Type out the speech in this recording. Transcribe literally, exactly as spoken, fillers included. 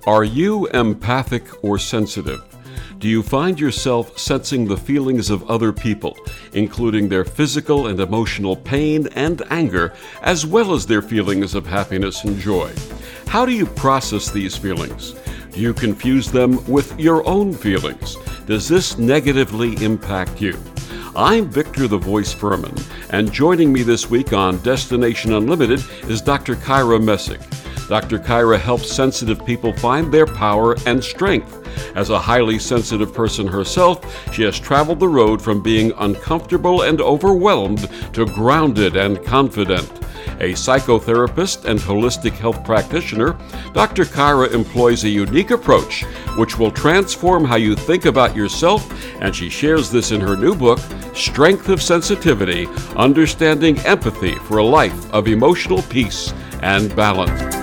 Are you empathic or sensitive? Do you find yourself sensing the feelings of other people, including their physical and emotional pain and anger, as well as their feelings of happiness and joy? How do you process these feelings? Do you confuse them with your own feelings? Does this negatively impact you? I'm Victor the Voice Furman, and joining me this week on Destination Unlimited is Doctor Kyra Messick. Doctor Kyra helps sensitive people find their power and strength. As a highly sensitive person herself, she has traveled the road from being uncomfortable and overwhelmed to grounded and confident. A psychotherapist and holistic health practitioner, Doctor Kyra employs a unique approach which will transform how you think about yourself, and she shares this in her new book, Strength of Sensitivity: Understanding Empathy for a Life of Emotional Peace and Balance.